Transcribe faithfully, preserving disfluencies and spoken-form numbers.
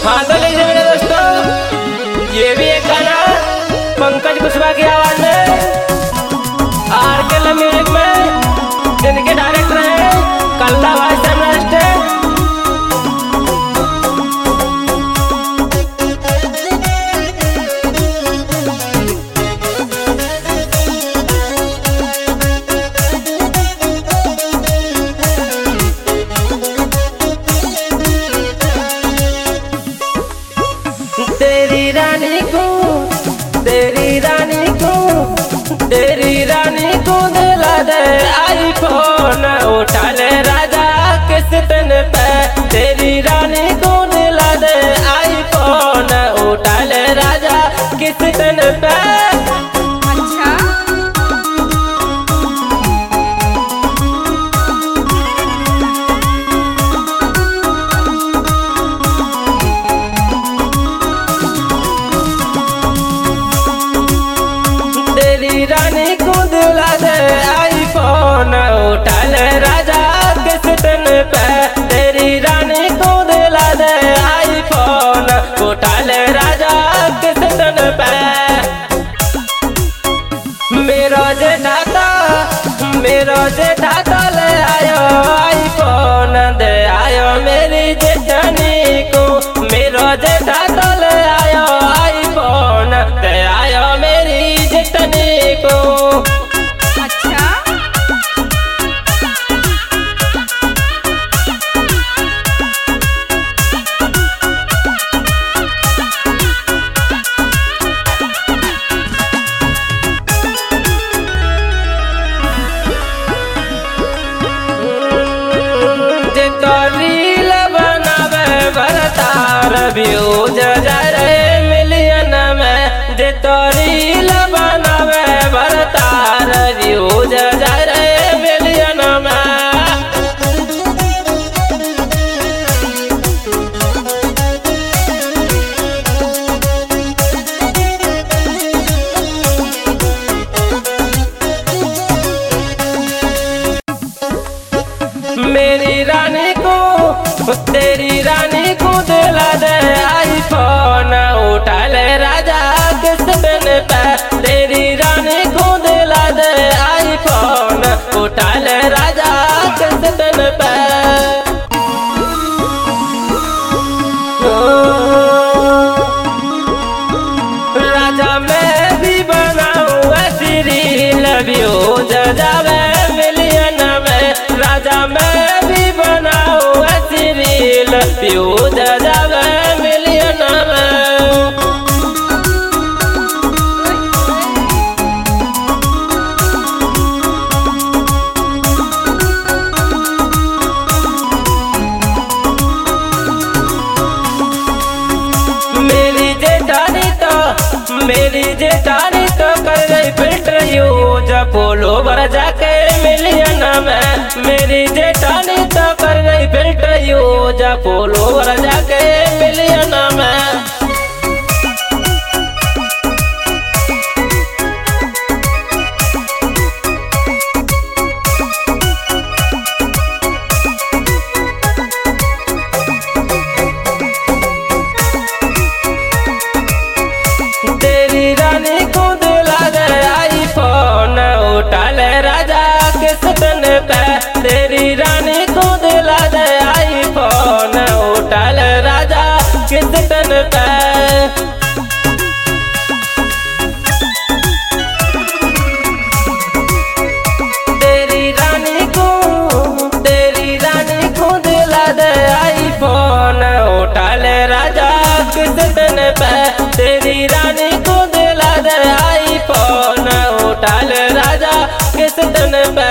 हाँ तो लीजिए मेरे दोस्तों, ये भी एक गाना पंकज कुशवाहा की आवाज में आर के लव म्यूजिक में जिनके डायरेक्टर हैं कल्ला भाई सेमरास्टे। तेरी रानी को तेरी रानी को तेरी रानी को दिला दे आईफोन, उठा ले राजा किस्त पे। तेरी रानी को दिला दे आईफोन, उठा ले राजा किस्त पे। तेरी रानी को दिला दे आईफोन, उठा ले राजा किस्त पे। तेरी रानी को दिला दे आईफोन, उठा ले राजा किस्त पे। मेरा जेठा का मेरा जेठा का ले आयो आईफोन, दे आयो मेरी जेठानी को। मेरा जेठा का ले आयो आईफोन, दे आयो मेरी जेठानी को। अच्छा रील बनावे भरतार व्यूज जारे मिलियन में। जे तो रील बनावे भरतार व्यूज जारे मिलियन में। मेरी रानी को तेरी रानी को दिला दे आईफोन, उठा ले राजा किस्त पे। तेरी रानी को दिला दे आईफोन, उठा ले राजा किस्त पे। राजा मैं भी बनाऊँ ऐसी रील व्यूज जावे मिलियन में। राजा मैं भी बनाऊँ ऐसी रील व्यूज जावे मिलियन में। मेरी जेठानी तो मेरी जेठानी तो कर गई फिल्टर यूज फॉलोवर जाके मिलियन में। मेरी जेठानी तो कर गई फिल्टर यूज फॉलोवर जाके मिलियन में। तेरी रानी को दिला दे आईफोन, उठा ले राजा किस्त पे। तेरी रानी को दिला दे आईफोन, उठा ले राजा किस्त पे। तेरी रानी को तेरी रानी को दिला दे आईफोन, उठा ले राजा किस्त पे। तेरी रानी को दिला दे आईफोन, उठा ले राजा किस्त पे।